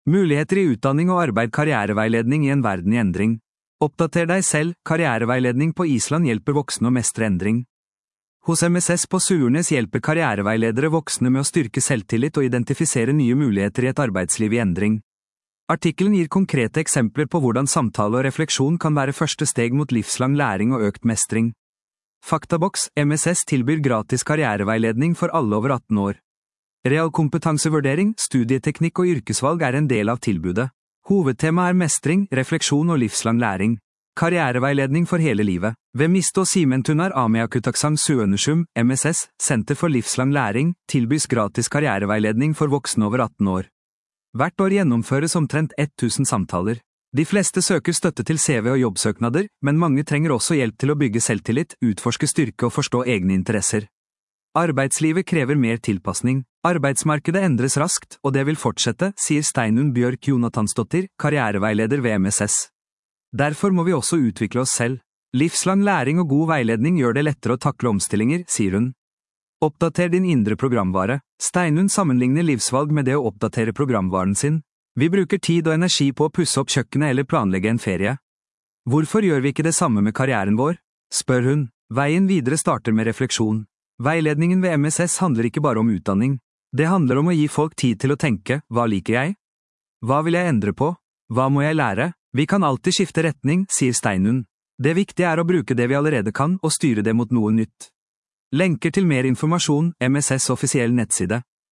Muligheter i utdanning og arbeid. Karriereveiledning i en verden i endring. Oppdater deg selv. Karriereveiledning på Island hjelper voksne å mestre endring. Hos MSS på Surnes hjelper karriereveiledere voksne med å styrke selvtillit og identifisere nye muligheter i et arbeidsliv i endring. Artikkelen gir konkrete eksempler på hvordan samtale og refleksjon kan være første steg mot livslang læring og økt mestring. Faktaboks: MSS tilbyr gratis karriereveiledning for alle over 18 år. Realkompetansevurdering, studieteknikk og yrkesvalg er en del av tilbudet. Hovedtema er mestring, refleksjon og livslang læring. Karriereveiledning for hele livet. Ved Misto Simentunar Ameakutaksang Suønusjum, MSS, Senter for livslang læring, tilbys gratis karriereveiledning for voksne over 18 år. Hvert år gjennomføres omtrent 1000 samtaler. De fleste søker støtte til CV og jobbsøknader, men mange trenger også hjelp til å bygge selvtillit, utforske styrke og forstå egne interesser. Arbeidslivet krever mer tilpasning. Arbeidsmarkedet endres raskt, og det vil fortsette, sier Steinunn Bjørk Jonathansdottir, karriereveileder ved MSS. Derfor må vi også utvikle oss selv. Livslang læring og god veiledning gjør det lettere å takle omstillinger, sier hun. Oppdater din indre programvare. Steinunn sammenligner livsvalg med det å oppdatere programvaren sin. Vi bruker tid og energi på å pusse opp kjøkkenet eller planlegge en ferie. Hvorfor gjør vi ikke det samme med karrieren vår? Spør hun. Veien videre starter med refleksjon. Veiledningen ved MSS handler ikke bare om utdanning. Det handler om å gi folk tid til å tenke: hva liker jeg? Hva vil jeg endre på? Hva må jeg lære? Vi kan alltid skifte retning, sier Steinunn. Det viktige er å bruke det vi allerede kan, og styre det mot noe nytt. Lenker til mer informasjon: MSS offisiell nettside.